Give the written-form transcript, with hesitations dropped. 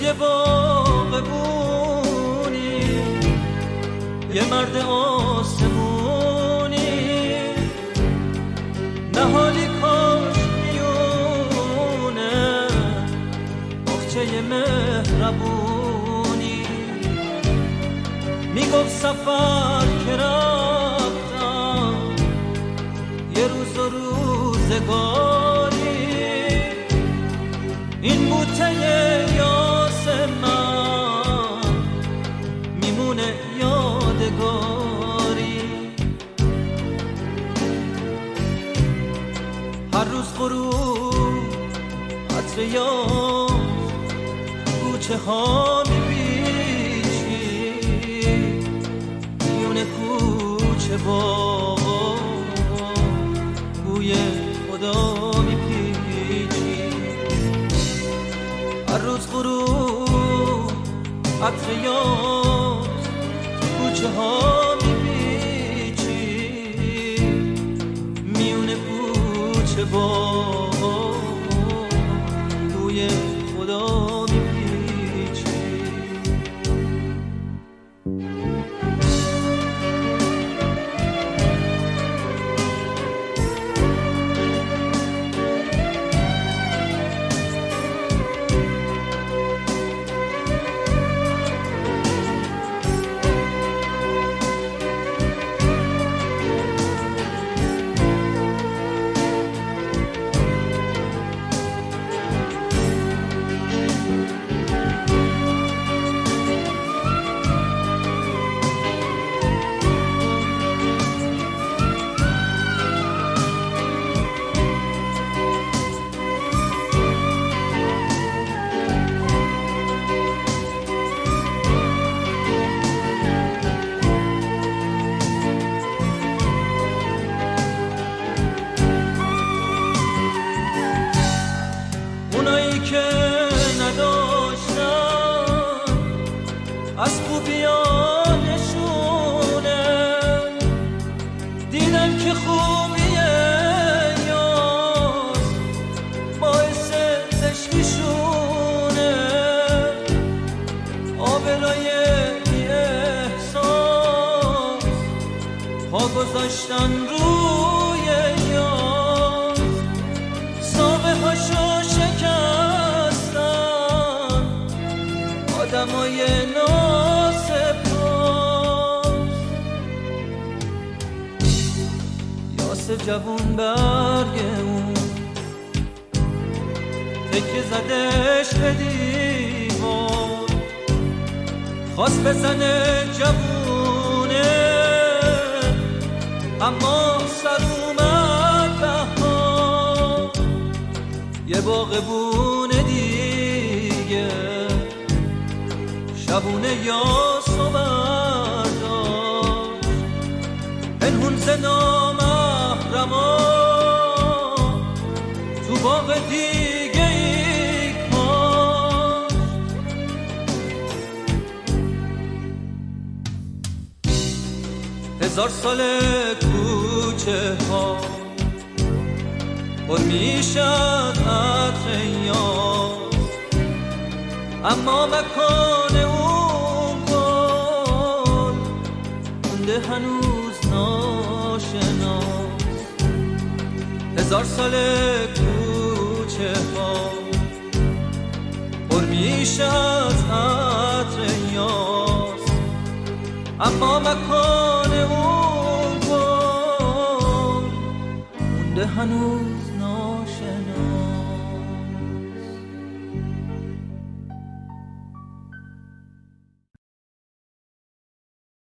یه باغبونی، یه مرد آسمونی، نهالی کاش میونه بخچه مهربونی. میگفت سفر که رفتم یه روز و روزگاری، این بوته یاس من میمونه یادگاری. هر روز غروب عطر یاس کوچه ها میپیچی، میونه کوچه با بوی خدا میپیچی. هر روز غروب عطر یاس کوچه ها میپیچی، میونه کوچه با بوی خدا میپیچی. اونایی که نداشتن از خوبیانشونه، دیدن که خوبیه یاس باعث زشتیشونه. آبرای بی احساس پا گذاشتن روی یاس، ساقه هاشو شکستن آدمای ناسپاس. یاس جوون برگ اون تکه زدش به دیوار، خواست بزنه جوونه اما سر اومد بهار. یه باغبونه دیگه شبونه یاسو برداشت، پنهون ز نامحرما تو باغ دیگه ای کاشت. 1000 سال کوچه ها پر میشد عطر یاس، اما مکان اون گل مونده هنوز ناشناس. 1000 سال کوچه ها پر میشد عطر یاس، اما مکان اون گل مونده هنوز